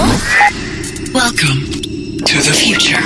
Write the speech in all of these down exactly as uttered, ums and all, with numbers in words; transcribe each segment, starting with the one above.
Welcome to the future.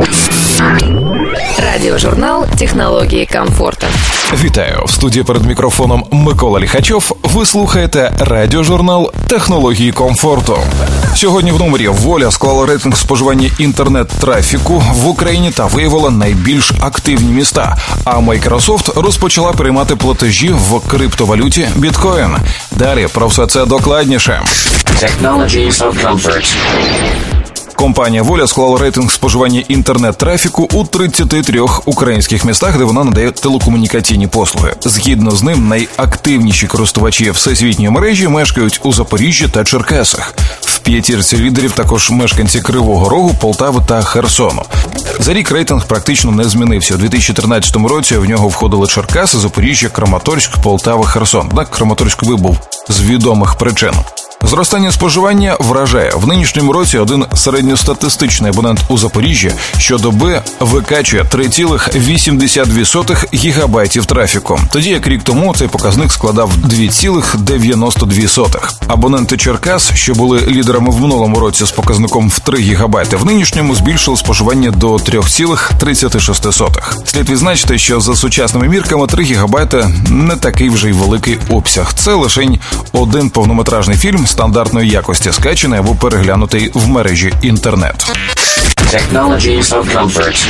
Радіожурнал «Технології комфорту». Вітаю! В студії перед мікрофоном Микола Ліхачов. Ви слухаєте радіожурнал «Технології комфорту». Сьогодні в номері Воля склала рейтинг споживання інтернет-трафіку в Україні та виявила найбільш активні міста. А Microsoft розпочала приймати платежі в криптовалюті біткоін. Далі про все це докладніше. Technologies of comfort. Компанія «Воля» склала рейтинг споживання інтернет-трафіку у тридцяти трьох українських містах, де вона надає телекомунікаційні послуги. Згідно з ним, найактивніші користувачі всесвітньої мережі мешкають у Запоріжжі та Черкасах. В п'ятірці лідерів також мешканці Кривого Рогу, Полтави та Херсону. За рік рейтинг практично не змінився. У дві тисячі тринадцятому році в нього входили Черкаси, Запоріжжя, Краматорськ, Полтава, Херсон. Однак Краматорськ вибув з відомих причин. Зростання споживання вражає. В нинішньому році один середньостатистичний абонент у Запоріжжі щодоби викачує три цілих вісімдесят дві сотих гігабайтів трафіку. Тоді як рік тому цей показник складав два цілих дев'яносто дві сотих. Абоненти Черкас, що були лідерами в минулому році з показником в три гігабайти, в нинішньому збільшили споживання до три цілих тридцять шість сотих. Слід відзначити, що за сучасними мірками три гігабайти не такий вже й великий обсяг. Це лишень один повнометражний фільм стандартної якості, скачений або переглянутий в мережі інтернет. Technologies of comfort.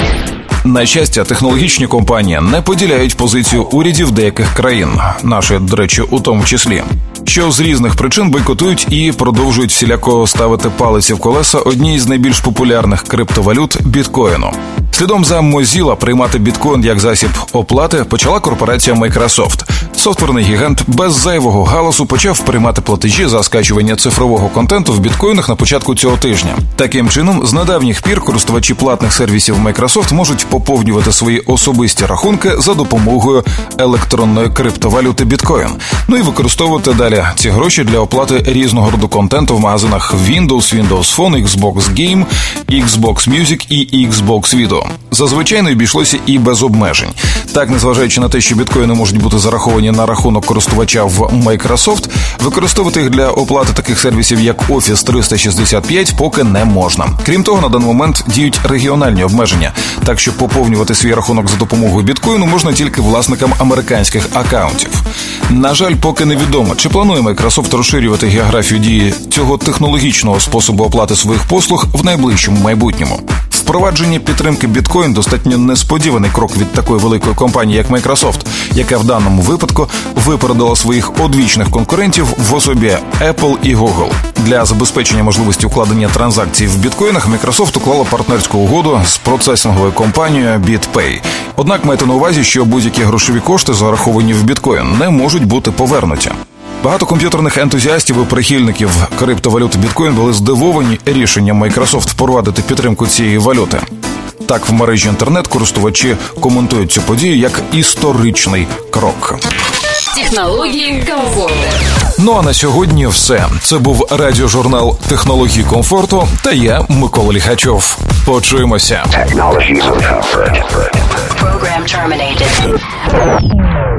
На щастя, технологічні компанії не поділяють позицію урядів деяких країн, нашої, до речі, у тому числі, що з різних причин бойкотують і продовжують всіляко ставити палиці в колеса одній з найбільш популярних криптовалют – біткоїну. Слідом за Mozilla приймати біткоін як засіб оплати почала корпорація Microsoft. Софтверний гігант без зайвого галасу почав приймати платежі за скачування цифрового контенту в біткоїнах на початку цього тижня. Таким чином, з недавніх пір користувачі платних сервісів Microsoft можуть поповнювати свої особисті рахунки за допомогою електронної криптовалюти біткоін. Ну і використовувати далі ці гроші для оплати різного роду контенту в магазинах Windows, Windows Phone, Xbox Game, Xbox Music і Xbox Video. Зазвичай не обійшлося і без обмежень. Так, незважаючи на те, що біткоїни можуть бути зараховані на рахунок користувача в Microsoft, використовувати їх для оплати таких сервісів, як Office триста шістдесят п'ять, поки не можна. Крім того, на даний момент діють регіональні обмеження, так що поповнювати свій рахунок за допомогою біткоїну можна тільки власникам американських акаунтів. На жаль, поки невідомо, чи планує Microsoft розширювати географію дії цього технологічного способу оплати своїх послуг в найближчому майбутньому. Впровадження підтримки біткоін достатньо несподіваний крок від такої великої компанії, як Microsoft, яка в даному випадку випередила своїх одвічних конкурентів в особі Apple і Google. Для забезпечення можливості укладення транзакцій в біткоїнах Microsoft уклала партнерську угоду з процесинговою компанією BitPay. Однак майте на увазі, що будь-які грошові кошти, зараховані в біткоін, не можуть бути повернуті. Багато комп'ютерних ентузіастів і прихильників криптовалюти біткоін були здивовані рішенням Microsoft впровадити підтримку цієї валюти. Так, в мережі інтернет користувачі коментують цю подію як історичний крок. Технології комфорту. Ну а на сьогодні все. Це був радіожурнал «Технології комфорту» та я, Микола Ліхачов. Почуємося. Technologies of comfort. Program terminated.